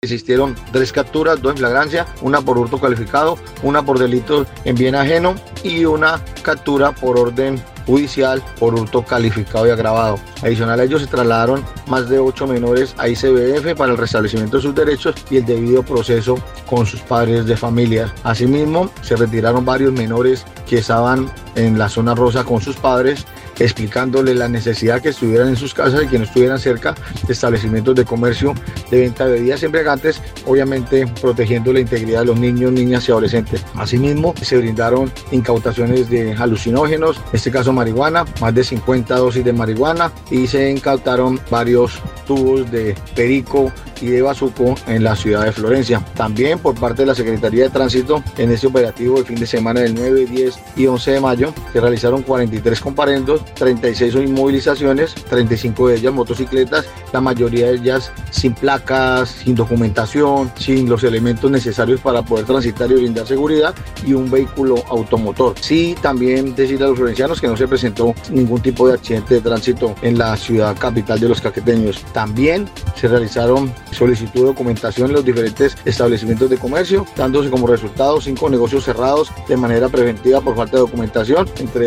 Existieron 3 capturas, 2 en flagrancia, una por hurto calificado, una por delito en bien ajeno y una captura por orden judicial por hurto calificado y agravado. Adicional a ello se trasladaron más de 8 menores a ICBF para el restablecimiento de sus derechos y el debido proceso con sus padres de familia. Asimismo, se retiraron varios menores que estaban en la zona rosa con sus padres, explicándole la necesidad que estuvieran en sus casas y que no estuvieran cerca de establecimientos de comercio de venta de bebidas embriagantes, obviamente protegiendo la integridad de los niños, niñas y adolescentes. Asimismo, se brindaron incautaciones de alucinógenos, en este caso marihuana, más de 50 dosis de marihuana, y se incautaron varios tubos de perico y de bazuco en la ciudad de Florencia. También por parte de la Secretaría de Tránsito, en este operativo de fin de semana del 9, 10 y 11 de mayo, se realizaron 43 comparendos, 36 inmovilizaciones, 35 de ellas motocicletas, la mayoría de ellas sin placas, sin documentación, sin los elementos necesarios para poder transitar y brindar seguridad, y un vehículo automotor. Sí, también decirle a los florencianos que no se presentó ningún tipo de accidente de tránsito en la ciudad capital de los caqueteños. También se realizaron solicitud de documentación en los diferentes establecimientos de comercio, dándose como resultado 5 negocios cerrados de manera preventiva por falta de documentación,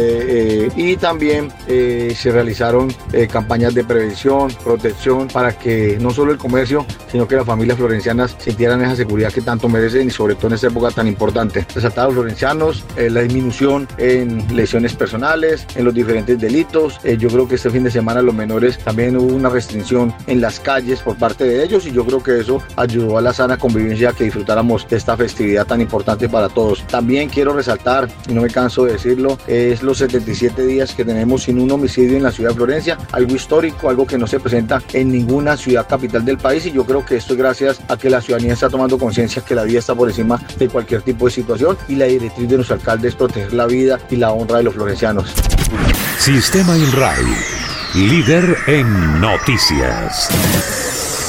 y también se realizaron campañas de prevención, protección, para que no solo el comercio, sino que las familias florencianas sintieran esa seguridad que tanto merecen, y sobre todo en esta época tan importante. Resaltar a los florencianos la disminución en lesiones personales, en los diferentes delitos. Yo creo que este fin de semana los menores también hubo una restricción en las calles por parte de ellos, y yo creo que eso ayudó a la sana convivencia, que disfrutáramos de esta festividad tan importante para todos. También quiero resaltar, y no me canso de decirlo, es los 77 días que tenemos sin un homicidio en la ciudad de Florencia, algo histórico, algo que no se presenta en ninguna ciudad capital del país, y yo creo que esto es gracias a que la ciudadanía está tomando conciencia que la vida está por encima de cualquier tipo de situación, y la directriz de nuestro alcalde es proteger la vida y la honra de los florencianos. Sistema INRAE, líder en noticias.